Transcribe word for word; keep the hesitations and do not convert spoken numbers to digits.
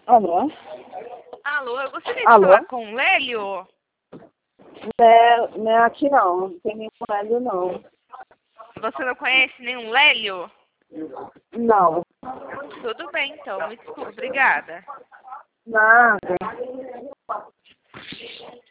Alô? Alô, eu gostaria de Alô? falar com o Lélio. Lé, não é aqui não, não tem nenhum Lélio não. Você não conhece nenhum Lélio? Não, Tudo bem, então. Me desculpe. Obrigada. nada.